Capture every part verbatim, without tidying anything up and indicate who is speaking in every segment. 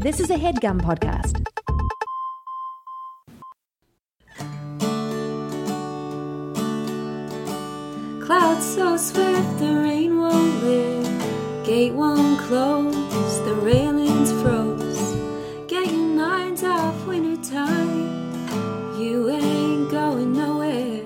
Speaker 1: This is a HeadGum podcast.
Speaker 2: Clouds so swift, the rain won't lift, gate won't close, the railings froze. Get your minds off winter time, you ain't going nowhere.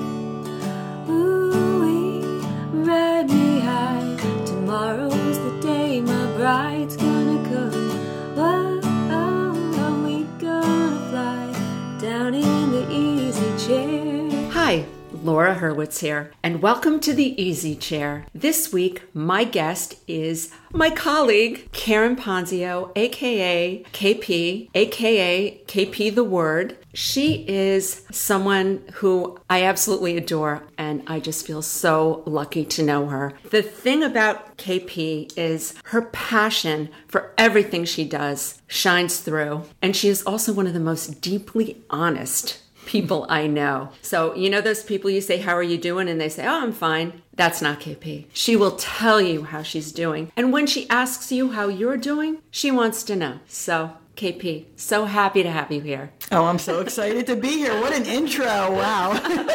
Speaker 2: Ooh-wee, ride me high, tomorrow's the day my bride's gonna come. Whoa, oh, we gonna fly down in the easy chair.
Speaker 3: Hi, Laura Hurwitz here, and welcome to the Easy Chair. This week, my guest is my colleague, Karen Ponzio, aka K P, aka K P the Word. She is someone who I absolutely adore, and I just feel so lucky to know her. The thing about K P is her passion for everything she does shines through, and she is also one of the most deeply honest people I know. So, you know those people you say, how are you doing? And they say, oh, I'm fine. That's not K P. She will tell you how she's doing. And when she asks you how you're doing, she wants to know. So, K P, so happy to have you here.
Speaker 4: Oh, I'm so excited to be here. What an intro. Wow.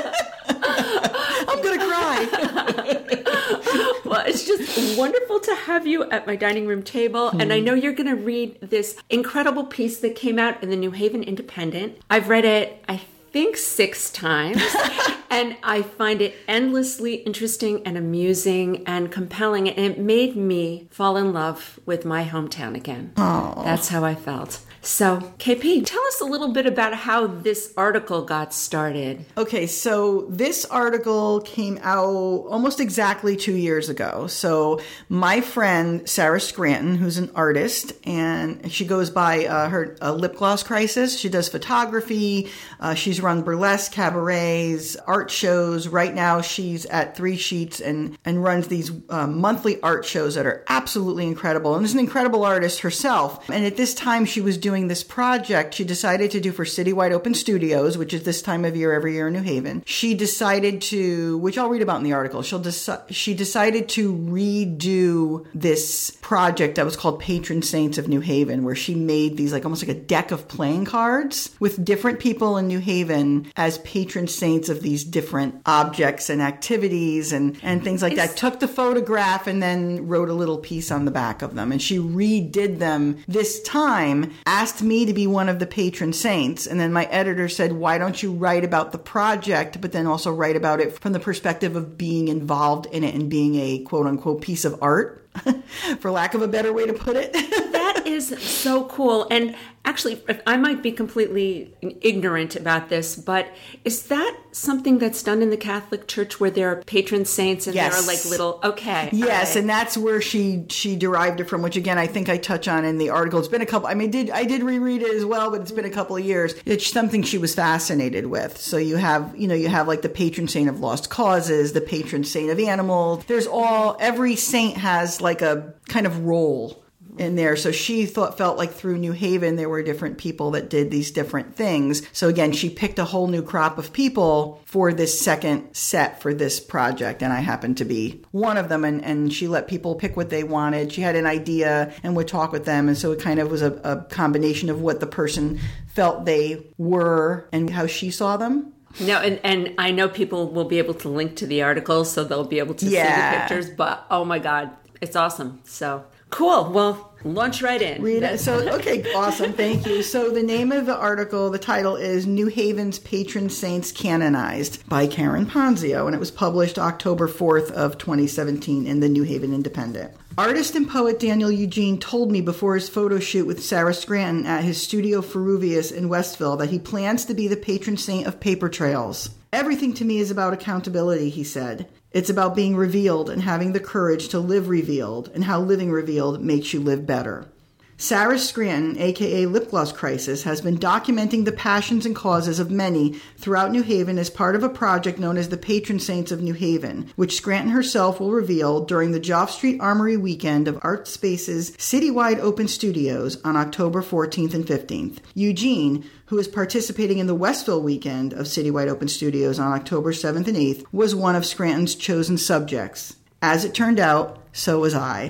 Speaker 4: I'm going to cry.
Speaker 3: Well, it's just wonderful to have you at my dining room table. Hmm. And I know you're going to read this incredible piece that came out in the New Haven Independent. I've read it, I think, six times. And I find it endlessly interesting and amusing and compelling. And it made me fall in love with my hometown again.
Speaker 4: Oh.
Speaker 3: That's how I felt. So, K P, tell us a little bit about how this article got started.
Speaker 4: Okay, so this article came out almost exactly two years ago. So my friend, Sarah Scranton, who's an artist, and she goes by uh, her uh, Lip Gloss Crisis. She does photography. Uh, she's run burlesque cabarets, art shows. Right now, she's at Three Sheets and, and runs these uh, monthly art shows that are absolutely incredible. And is an incredible artist herself. And at this time, she was doing this project she decided to do for Citywide Open Studios, which is this time of year every year in New Haven. She decided to, which I'll read about in the article, she'll deci- she decided to redo this project that was called Patron Saints of New Haven, where she made these like almost like a deck of playing cards with different people in New Haven as patron saints of these different objects and activities and, and things like that. Took the photograph and then wrote a little piece on the back of them. And she redid them this time, asked me to be one of the patron saints. And then my editor said, why don't you write about the project, but then also write about it from the perspective of being involved in it and being a quote unquote piece of art, for lack of a better way to put it.
Speaker 3: That is so cool. And actually, I might be completely ignorant about this, but is that something that's done in the Catholic Church where there are patron saints and
Speaker 4: yes.
Speaker 3: there are like little, okay.
Speaker 4: Yes,
Speaker 3: right.
Speaker 4: And that's where she she derived it from, which again, I think I touch on in the article. It's been a couple, I mean, did I did reread it as well, but it's been a couple of years. It's something she was fascinated with. So you have, you know, you have like the patron saint of lost causes, the patron saint of animals. There's all, every saint has like a kind of role in there. So she thought, felt like through New Haven, there were different people that did these different things. So again, she picked a whole new crop of people for this second set for this project. And I happened to be one of them. And, and she let people pick what they wanted. She had an idea and would talk with them. And so it kind of was a, a combination of what the person felt they were and how she saw them.
Speaker 3: No, and, and I know people will be able to link to the article, so they'll be able to
Speaker 4: yeah.
Speaker 3: see the pictures. But, oh my God, it's awesome. So cool. Well, launch right in.
Speaker 4: Read it. So, okay, awesome. Thank you. So the name of the article, the title is New Haven's Patron Saints Canonized by Karen Ponzio, and it was published October fourth of twenty seventeen in the New Haven Independent. Artist and poet Daniel Eugene told me before his photo shoot with Sarah Scranton at his Studio Ferruvius in Westville that he plans to be the patron saint of paper trails. Everything to me is about accountability, he said. It's about being revealed and having the courage to live revealed, and how living revealed makes you live better. Sarah Scranton, aka Lip Gloss Crisis, has been documenting the passions and causes of many throughout New Haven as part of a project known as the Patron Saints of New Haven, which Scranton herself will reveal during the Joff Street Armory weekend of Art Space's Citywide Open Studios on October fourteenth and fifteenth. Eugene, who is participating in the Westville weekend of Citywide Open Studios on October seventh and eighth, was one of Scranton's chosen subjects. As it turned out, so was I.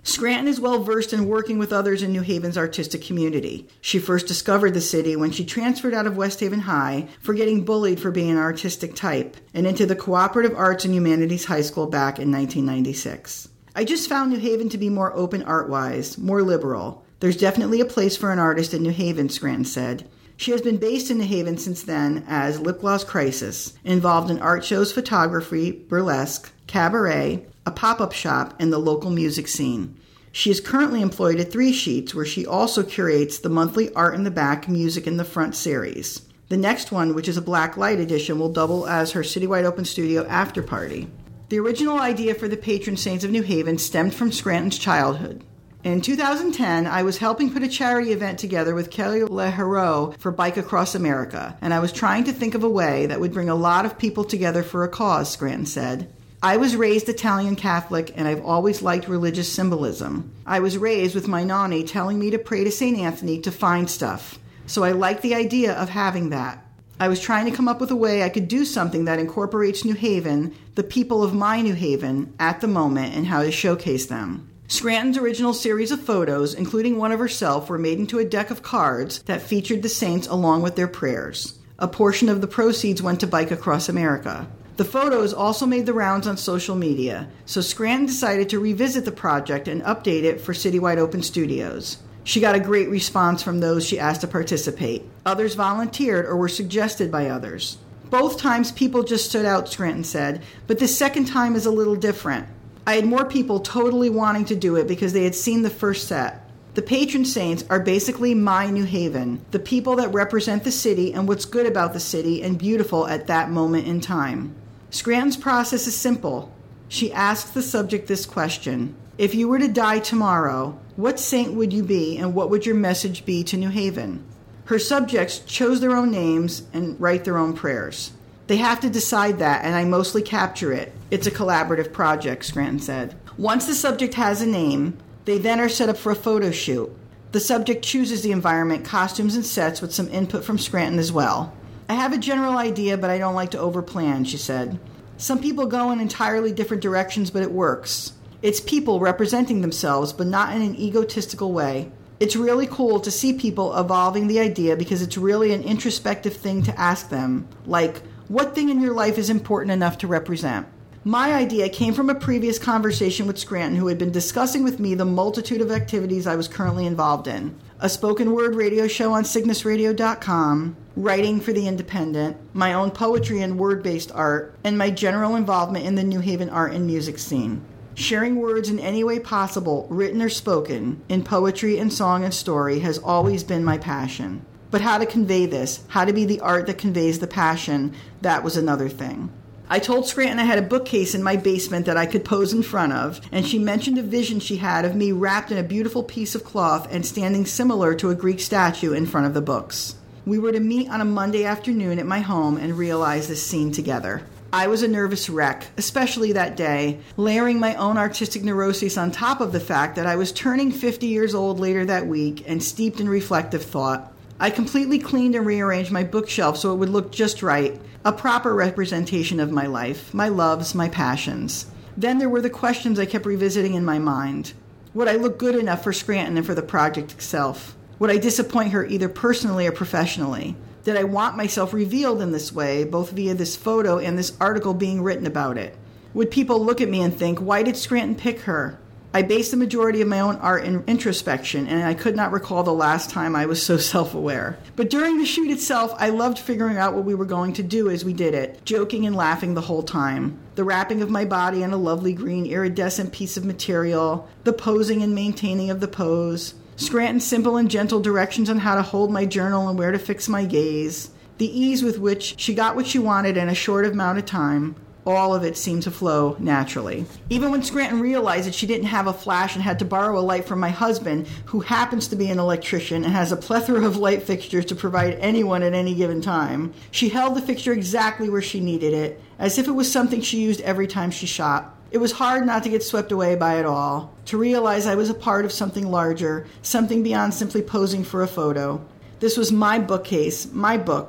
Speaker 4: Scranton is well versed in working with others in New Haven's artistic community. She first discovered the city when she transferred out of West Haven High for getting bullied for being an artistic type and into the Cooperative Arts and Humanities High School back in nineteen ninety-six. I just found New Haven to be more open art-wise, more liberal. There's definitely a place for an artist in New Haven, Scranton said. She has been based in New Haven since then as Lip Gloss Crisis, involved in art shows, photography, burlesque, cabaret, a pop-up shop, and the local music scene. She is currently employed at Three Sheets, where she also curates the monthly Art in the Back, Music in the Front series. The next one, which is a black light edition, will double as her citywide open studio after party. The original idea for the patron saints of New Haven stemmed from Scranton's childhood. In two thousand ten, I was helping put a charity event together with Kelly LaHero for Bike Across America, and I was trying to think of a way that would bring a lot of people together for a cause, Scranton said. I was raised Italian Catholic, and I've always liked religious symbolism. I was raised with my nanny telling me to pray to Saint Anthony to find stuff, so I liked the idea of having that. I was trying to come up with a way I could do something that incorporates New Haven, the people of my New Haven, at the moment, and how to showcase them. Scranton's original series of photos, including one of herself, were made into a deck of cards that featured the saints along with their prayers. A portion of the proceeds went to Bike Across America. The photos also made the rounds on social media, so Scranton decided to revisit the project and update it for Citywide Open Studios. She got a great response from those she asked to participate. Others volunteered or were suggested by others. Both times people just stood out, Scranton said, but this second time is a little different. I had more people totally wanting to do it because they had seen the first set. The patron saints are basically my New Haven, the people that represent the city and what's good about the city and beautiful at that moment in time. Scranton's process is simple. She asks the subject this question: if you were to die tomorrow, what saint would you be and what would your message be to New Haven? Her subjects chose their own names and write their own prayers. They have to decide that, and I mostly capture it. It's a collaborative project, Scranton said. Once the subject has a name, they then are set up for a photo shoot. The subject chooses the environment, costumes, and sets with some input from Scranton as well. I have a general idea, but I don't like to overplan, she said. Some people go in entirely different directions, but it works. It's people representing themselves, but not in an egotistical way. It's really cool to see people evolving the idea because it's really an introspective thing to ask them, like, what thing in your life is important enough to represent? My idea came from a previous conversation with Scranton, who had been discussing with me the multitude of activities I was currently involved in. A spoken word radio show on Cygnus Radio dot com, writing for The Independent, my own poetry and word-based art, and my general involvement in the New Haven art and music scene. Sharing words in any way possible, written or spoken, in poetry and song and story has always been my passion. But how to convey this, how to be the art that conveys the passion, that was another thing. I told Scranton I had a bookcase in my basement that I could pose in front of, and she mentioned a vision she had of me wrapped in a beautiful piece of cloth and standing similar to a Greek statue in front of the books. We were to meet on a Monday afternoon at my home and realize this scene together. I was a nervous wreck, especially that day, layering my own artistic neuroses on top of the fact that I was turning fifty years old later that week and steeped in reflective thought. I completely cleaned and rearranged my bookshelf so it would look just right, a proper representation of my life, my loves, my passions. Then there were the questions I kept revisiting in my mind. Would I look good enough for Scranton and for the project itself? Would I disappoint her either personally or professionally? Did I want myself revealed in this way, both via this photo and this article being written about it? Would people look at me and think, why did Scranton pick her? I based the majority of my own art in introspection, and I could not recall the last time I was so self-aware. But during the shoot itself, I loved figuring out what we were going to do as we did it, joking and laughing the whole time. The wrapping of my body in a lovely green iridescent piece of material, the posing and maintaining of the pose, Scranton's simple and gentle directions on how to hold my journal and where to fix my gaze, the ease with which she got what she wanted in a short amount of time. All of it seemed to flow naturally. Even when Scranton realized that she didn't have a flash and had to borrow a light from my husband, who happens to be an electrician and has a plethora of light fixtures to provide anyone at any given time, she held the fixture exactly where she needed it, as if it was something she used every time she shot. It was hard not to get swept away by it all, to realize I was a part of something larger, something beyond simply posing for a photo. This was my bookcase, my books,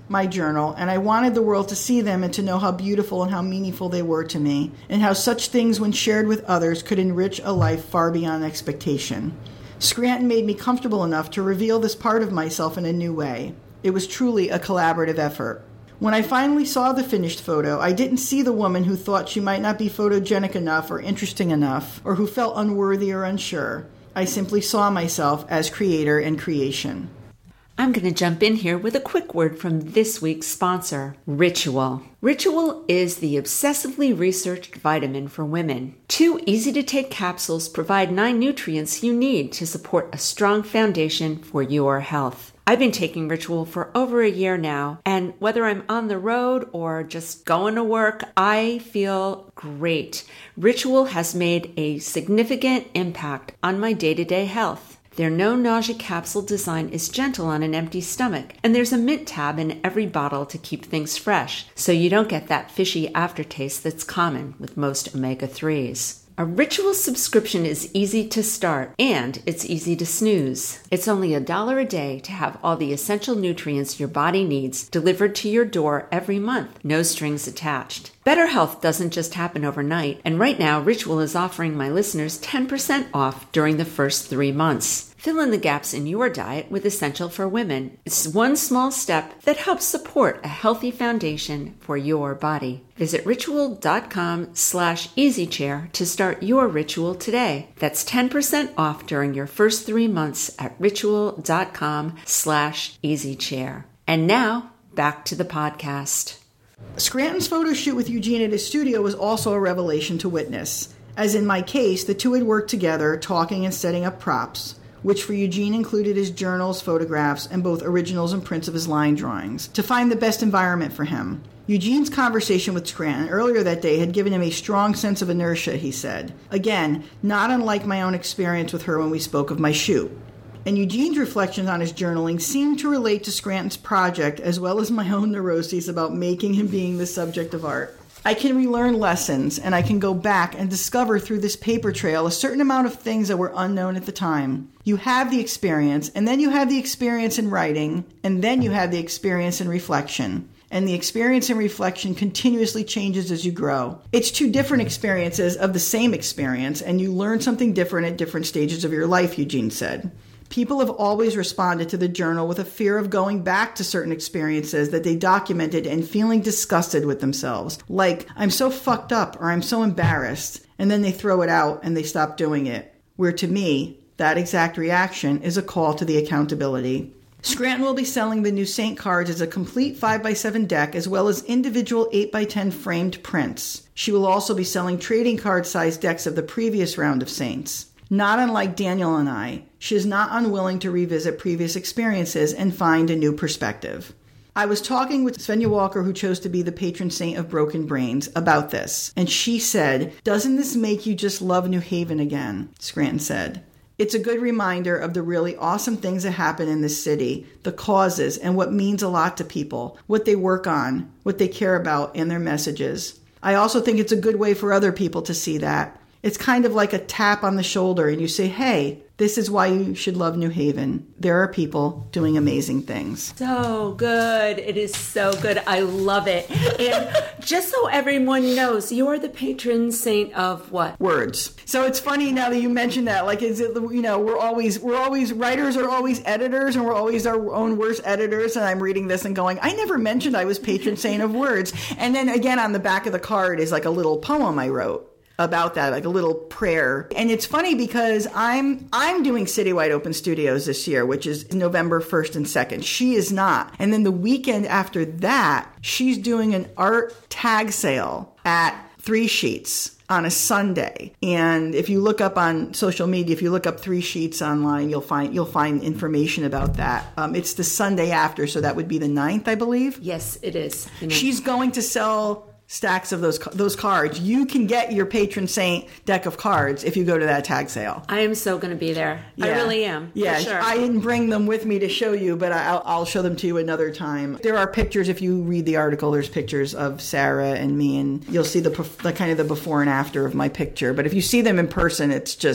Speaker 4: my journal, and I wanted the world to see them and to know how beautiful and how meaningful they were to me, and how such things, when shared with others, could enrich a life far beyond expectation. Scranton made me comfortable enough to reveal this part of myself in a new way. It was truly a collaborative effort. When I finally saw the finished photo, I didn't see the woman who thought she might not be photogenic enough or interesting enough, or who felt unworthy or unsure. I simply saw myself as creator and creation.
Speaker 3: I'm going to jump in here with a quick word from this week's sponsor, Ritual. Ritual is the obsessively researched vitamin for women. Two easy-to-take capsules provide nine nutrients you need to support a strong foundation for your health. I've been taking Ritual for over a year now, and whether I'm on the road or just going to work, I feel great. Ritual has made a significant impact on my day-to-day health. Their no-nausea capsule design is gentle on an empty stomach, and there's a mint tab in every bottle to keep things fresh, so you don't get that fishy aftertaste that's common with most omega threes. A Ritual subscription is easy to start, and it's easy to snooze. It's only a dollar a day to have all the essential nutrients your body needs delivered to your door every month, no strings attached. Better health doesn't just happen overnight, and right now Ritual is offering my listeners ten percent off during the first three months. Fill in the gaps in your diet with Essential for Women. It's one small step that helps support a healthy foundation for your body. Visit ritual.com slash easychair to start your Ritual today. That's ten percent off during your first three months at ritual.com slash easychair. And now, back to the podcast.
Speaker 4: Scranton's photo shoot with Eugene at his studio was also a revelation to witness. As in my case, the two had worked together, talking and setting up props, which for Eugene included his journals, photographs, and both originals and prints of his line drawings, to find the best environment for him. Eugene's conversation with Scranton earlier that day had given him a strong sense of inertia, he said. Again, not unlike my own experience with her when we spoke of my shoot. And Eugene's reflections on his journaling seemed to relate to Scranton's project as well as my own neuroses about making and being the subject of art. I can relearn lessons, and I can go back and discover through this paper trail a certain amount of things that were unknown at the time. You have the experience, and then you have the experience in writing, and then you have the experience in reflection. And the experience and reflection continuously changes as you grow. It's two different experiences of the same experience, and you learn something different at different stages of your life, Eugene said. People have always responded to the journal with a fear of going back to certain experiences that they documented and feeling disgusted with themselves. Like, I'm so fucked up or I'm so embarrassed. And then they throw it out and they stop doing it. Where to me, that exact reaction is a call to the accountability. Scranton will be selling the new Saint cards as a complete five by seven deck as well as individual eight by ten framed prints. She will also be selling trading card sized decks of the previous round of Saints. Not unlike Daniel and I, she is not unwilling to revisit previous experiences and find a new perspective. I was talking with Svenja Walker, who chose to be the patron saint of broken brains, about this, and she said, "Doesn't this make you just love New Haven again?" Scranton said. It's a good reminder of the really awesome things that happen in this city, the causes, and what means a lot to people, what they work on, what they care about, and their messages. I also think it's a good way for other people to see that. It's kind of like a tap on the shoulder and you say, hey, this is why you should love New Haven. There are people doing amazing things.
Speaker 3: So good. It is so good. I love it. And just so everyone knows, you're the patron saint of what?
Speaker 4: Words. So it's funny now that you mentioned that. Like, is it, you know, we're always, we're always, writers are always editors and we're always our own worst editors. And I'm reading this and going, I never mentioned I was patron saint of words. And then again, on the back of the card is like a little poem I wrote about that, like a little prayer. And it's funny because I'm I'm doing Citywide Open Studios this year, which is November first and second. She is not. And then the weekend after that, she's doing an art tag sale at Three Sheets on a Sunday. And if you look up on social media, if you look up Three Sheets online, you'll find you'll find information about that. Um, it's the Sunday after, so that would be the ninth, I believe.
Speaker 3: Yes, it is. You know.
Speaker 4: She's going to sell stacks of those those cards. You can get your patron saint deck of cards if you go to that tag sale.
Speaker 3: I am so going to be there.
Speaker 4: Yeah.
Speaker 3: I really am.
Speaker 4: Yeah,
Speaker 3: for sure.
Speaker 4: I didn't bring them with me to show you, but I'll, I'll show them to you another time. There are pictures, if you read the article, there's pictures of Sarah and me, and you'll see the, the kind of the before and after of my picture. But if you see them in person, it's just,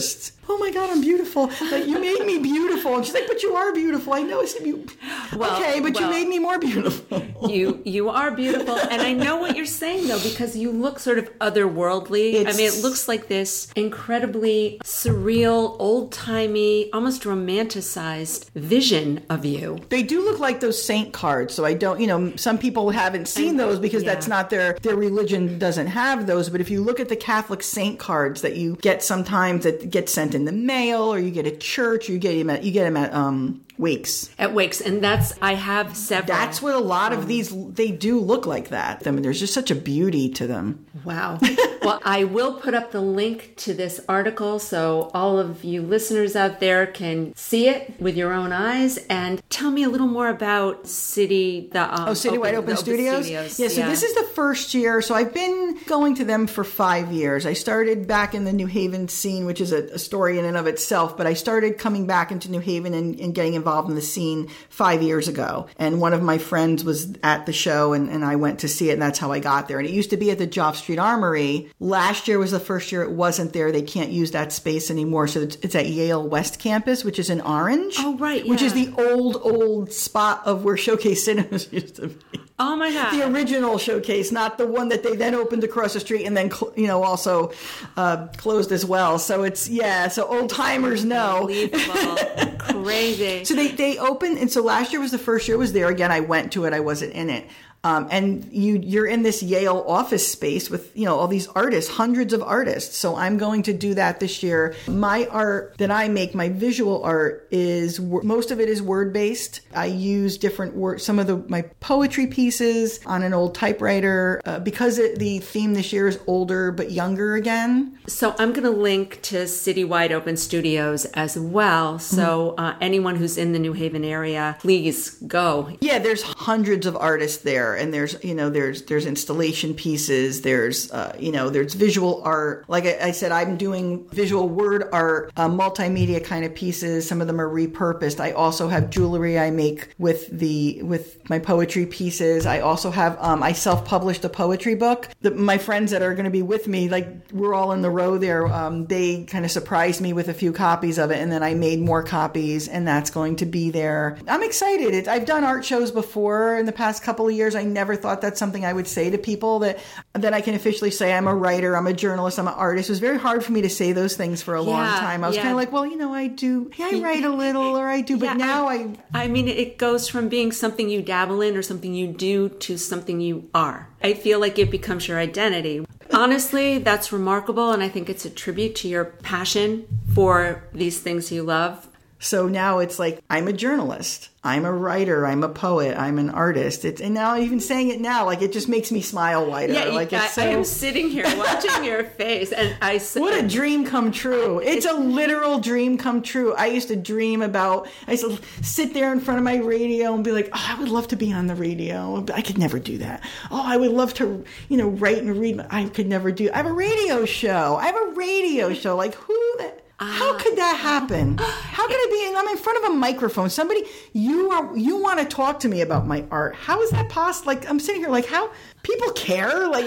Speaker 4: oh my God, I'm beautiful. Like, you made me beautiful. And she's like, but you are beautiful. I know it's you.
Speaker 3: Well,
Speaker 4: okay, but
Speaker 3: well,
Speaker 4: you made me more beautiful.
Speaker 3: you you are beautiful. And I know what you're saying, though, because you look sort of otherworldly.
Speaker 4: It's,
Speaker 3: I mean, it looks like this incredibly surreal, old-timey, almost romanticized vision of you.
Speaker 4: They do look like those saint cards. So I don't, you know, some people haven't seen those because
Speaker 3: yeah.
Speaker 4: that's not their, their religion doesn't have those. But if you look at the Catholic saint cards that you get sometimes that get sent in the mail, or you get at church, or you get them at, you get them at, um, wakes.
Speaker 3: At wakes. And that's, I have several.
Speaker 4: That's what a lot of these, they do look like that. I mean, there's just such a beauty to them.
Speaker 3: Wow. Well, I will put up the link to this article so all of you listeners out there can see it with your own eyes. And tell me a little more about City, the um,
Speaker 4: Oh, City Wide Open,
Speaker 3: Open
Speaker 4: Studios?
Speaker 3: Studios.
Speaker 4: Yeah, so
Speaker 3: yeah.
Speaker 4: this is the first year. So I've been going to them for five years. I started back in the New Haven scene, which is a, a story in and of itself, but I started coming back into New Haven and, and getting involved in the scene five years ago. And one of my friends was at the show, and, and I went to see it, and that's how I got there. And it used to be at the Joff Street Armory. Last year was the first year it wasn't there. They can't use that space anymore. So it's, it's at Yale West Campus, which is in Orange.
Speaker 3: Oh, right,
Speaker 4: Which
Speaker 3: yeah.
Speaker 4: is the old, old spot of where Showcase Cinemas used to be.
Speaker 3: Oh my God.
Speaker 4: The original Showcase, not the one that they then opened across the street and then, you know, also uh, closed as well. So it's, yeah, so old timers know.
Speaker 3: Unbelievable. Crazy.
Speaker 4: So they, they opened, and so last year was the first year I was there. Again, I went to it. I wasn't in it. Um, and you, you're in this Yale office space with, you know, all these artists, hundreds of artists. So I'm going to do that this year. My art that I make, my visual art, is most of it is word based. I use different words, some of the my poetry pieces on an old typewriter uh, because it, the theme this year is older but younger again.
Speaker 3: So I'm going to link to City Wide Open Studios as well. So uh, anyone who's in the New Haven area, please go.
Speaker 4: Yeah, there's hundreds of artists there. And there's, you know, there's there's installation pieces, there's, uh, you know, there's visual art. Like I, I said, I'm doing visual word art, uh, multimedia kind of pieces. Some of them are repurposed. I also have jewelry I make with the with my poetry pieces. I also have, um, I self-published a poetry book. The, my friends that are going to be with me, like we're all in the row there, um, they kind of surprised me with a few copies of it. And then I made more copies, and that's going to be there. I'm excited. It, I've done art shows before in the past couple of years. I never thought that's something I would say to people, that that I can officially say I'm a writer, I'm a journalist, I'm an artist. It was very hard for me to say those things for a
Speaker 3: Yeah,
Speaker 4: long time. I was
Speaker 3: yeah.
Speaker 4: kind of like, well, you know, I do, yeah, I write a little, or I do, but
Speaker 3: Yeah,
Speaker 4: now I,
Speaker 3: I mean, it goes from being something you dabble in or something you do to something you are. I feel like it becomes your identity. Honestly, that's remarkable, and I think it's a tribute to your passion for these things you love.
Speaker 4: So now it's like, I'm a journalist, I'm a writer, I'm a poet, I'm an artist. It's, and now even saying it now, like, it just makes me smile wider.
Speaker 3: Yeah,
Speaker 4: like
Speaker 3: I,
Speaker 4: it's so,
Speaker 3: I am sitting here watching your face, and I
Speaker 4: what a dream come true. It's a literal dream come true. I used to dream about, I used to sit there in front of my radio and be like, oh, I would love to be on the radio. But I could never do that. Oh, I would love to, you know, write and read. I could never do, I have a radio show. I have a radio show. Like, who the... How could that happen? How could it be? I'm in front of a microphone. Somebody, you are, you want to talk to me about my art. How is that possible? Like, I'm sitting here like, how people care? Like,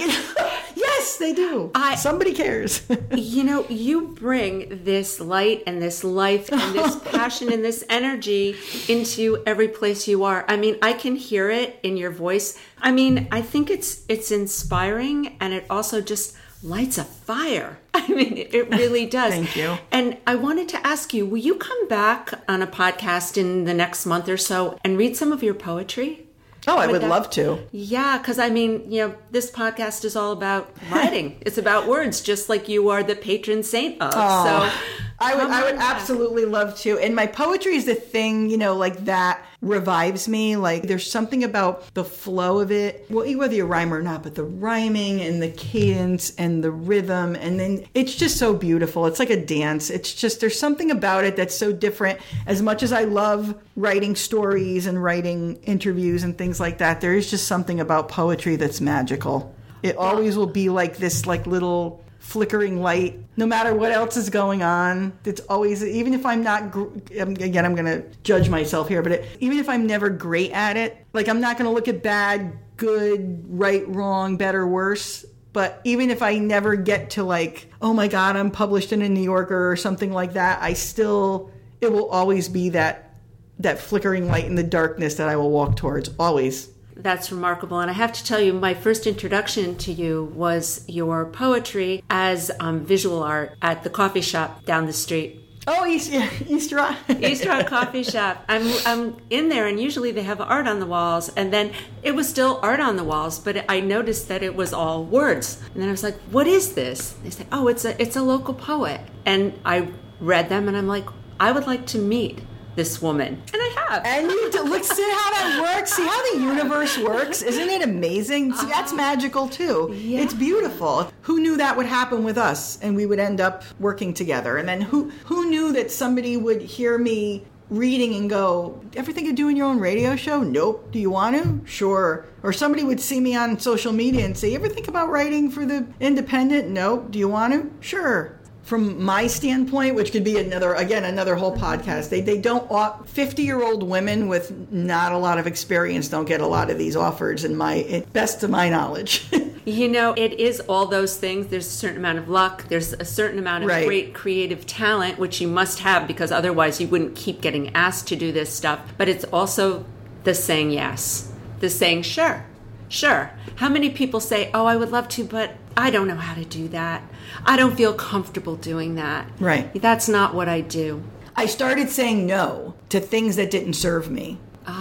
Speaker 4: yes, they do.
Speaker 3: I,
Speaker 4: Somebody cares.
Speaker 3: You know, you bring this light and this life and this passion and this energy into every place you are. I mean, I can hear it in your voice. I mean, I think it's it's inspiring, and it also just lights a fire. I mean, it really does.
Speaker 4: Thank you.
Speaker 3: And I wanted to ask you, will you come back on a podcast in the next month or so and read some of your poetry?
Speaker 4: Oh, I would
Speaker 3: that,
Speaker 4: love to.
Speaker 3: Yeah, because I mean, you know, this podcast is all about writing. It's about words, just like you are the patron saint of.
Speaker 4: Oh,
Speaker 3: so
Speaker 4: I would, I would
Speaker 3: back.
Speaker 4: absolutely love to. And my poetry is the thing, you know, like that revives me. Like, there's something about the flow of it. Well, whether you rhyme or not, but the rhyming and the cadence and the rhythm, and then it's just so beautiful. It's like a dance. It's just, there's something about it that's so different. As much as I love writing stories and writing interviews and things like that, there is just something about poetry that's magical. It always will be like this, like little flickering light, no matter what else is going on. It's always, even if I'm not, again, I'm going to judge myself here, but it, even if I'm never great at it, like, I'm not going to look at bad, good, right, wrong, better, worse, But even if I never get to like, oh my God, I'm published in a New Yorker or something like that, I still, it will always be that, that flickering light in the darkness that I will walk towards, always.
Speaker 3: That's remarkable. And I have to tell you, my first introduction to you was your poetry as um, visual art at the coffee shop down the street.
Speaker 4: Oh, East, yeah, East Rock.
Speaker 3: East Rock Coffee Shop. I'm I'm in there, and usually they have art on the walls, and then it was still art on the walls, but I noticed that it was all words. And then I was like, what is this? They said, oh, it's a it's a local poet. And I read them, and I'm like, I would like to meet this woman. And I have.
Speaker 4: And you do, look, see how that works? See how the universe works? Isn't it amazing? See, that's magical too.
Speaker 3: Yeah.
Speaker 4: It's beautiful. Who knew that would happen with us and we would end up working together? And then who who knew that somebody would hear me reading and go, ever think of doing your own radio show? Nope. Do you want to? Sure. Or somebody would see me on social media and say, ever think about writing for the Independent? Nope. Do you want to? Sure. From my standpoint, which could be another, again, another whole podcast, they they don't, fifty-year-old women with not a lot of experience don't get a lot of these offers, in my, best to my knowledge.
Speaker 3: You know, it is all those things. There's a certain amount of luck. There's a certain amount of
Speaker 4: right.
Speaker 3: great creative talent, which you must have, because otherwise you wouldn't keep getting asked to do this stuff. But it's also the saying yes, the saying sure, sure. How many people say, oh, I would love to, but I don't know how to do that. I don't feel comfortable doing that.
Speaker 4: Right.
Speaker 3: That's not what I do.
Speaker 4: I started saying no to things that didn't serve me.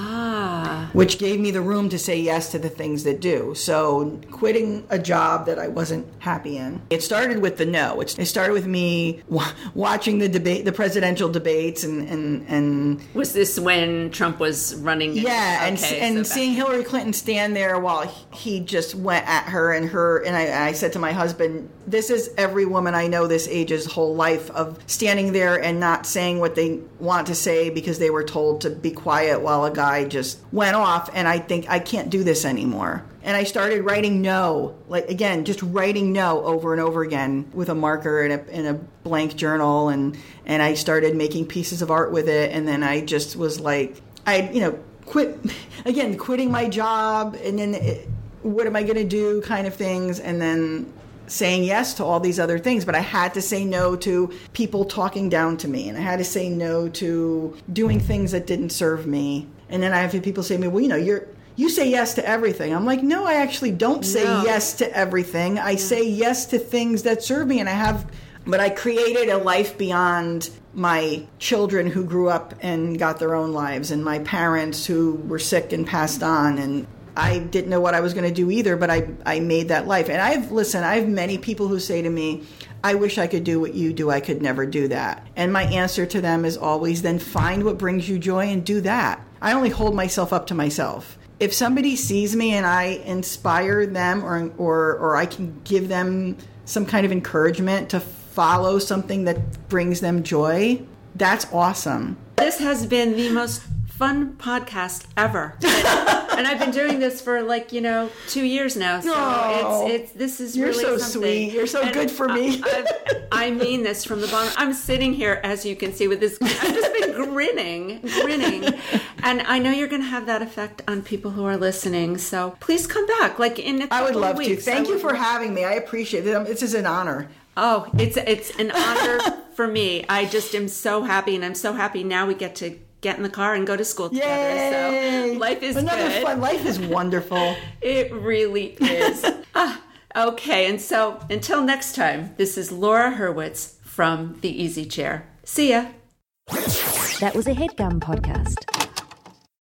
Speaker 3: Ah.
Speaker 4: Which gave me the room to say yes to the things that do. So quitting a job that I wasn't happy in. It started with the no. It started with me w- watching the debate, the presidential debates, and and, and
Speaker 3: was this when Trump was running?
Speaker 4: Yeah, and
Speaker 3: okay,
Speaker 4: and
Speaker 3: so
Speaker 4: seeing Hillary Clinton stand there while he just went at her and her, and I, I said to my husband, this is every woman I know this age's whole life of standing there and not saying what they want to say because they were told to be quiet while a guy just went off. And I think I can't do this anymore. And I started writing no, like again, just writing no over and over again with a marker and a, in a blank journal. And, and I started making pieces of art with it. And then I just was like, I, you know, quit, again, quitting my job. And then it, what am I going to do kind of things. And then saying yes to all these other things, but I had to say no to people talking down to me, and I had to say no to doing things that didn't serve me. And then I have people say to me, well, you know, you're you say yes to everything. I'm like, no, I actually don't say
Speaker 3: no.
Speaker 4: yes to everything. I
Speaker 3: yeah.
Speaker 4: say yes to things that serve me, and I have, but I created a life beyond my children who grew up and got their own lives, and my parents who were sick and passed on, and I didn't know what I was going to do either, but I, I made that life. And I've, listen, I have many people who say to me, I wish I could do what you do. I could never do that. And my answer to them is always, then find what brings you joy and do that. I only hold myself up to myself. If somebody sees me and I inspire them or, or, or I can give them some kind of encouragement to follow something that brings them joy, that's awesome.
Speaker 3: This has been the most fun podcast ever. And, and I've been doing this for like, you know, two years now. So
Speaker 4: oh,
Speaker 3: it's, it's, this is
Speaker 4: you're
Speaker 3: really
Speaker 4: so
Speaker 3: something.
Speaker 4: sweet. You're so
Speaker 3: and
Speaker 4: good for me.
Speaker 3: I, I, I mean this from the bottom. I'm sitting here, as you can see, with this, I've just been grinning, grinning. And I know you're going to have that effect on people who are listening. So please come back. Like in a couple
Speaker 4: I would love
Speaker 3: of weeks.
Speaker 4: to. Thank
Speaker 3: I
Speaker 4: you
Speaker 3: would,
Speaker 4: for having me. I appreciate it. This is an honor.
Speaker 3: Oh, it's, it's an honor for me. I just am so happy. And I'm so happy now we get to get in the car and go to school together.
Speaker 4: Yay!
Speaker 3: So life is
Speaker 4: Another
Speaker 3: good.
Speaker 4: fun. Life is wonderful.
Speaker 3: It really is. ah, okay, and so until next time, this is Laura Hurwitz from The Easy Chair. See ya.
Speaker 1: That was a HeadGum podcast.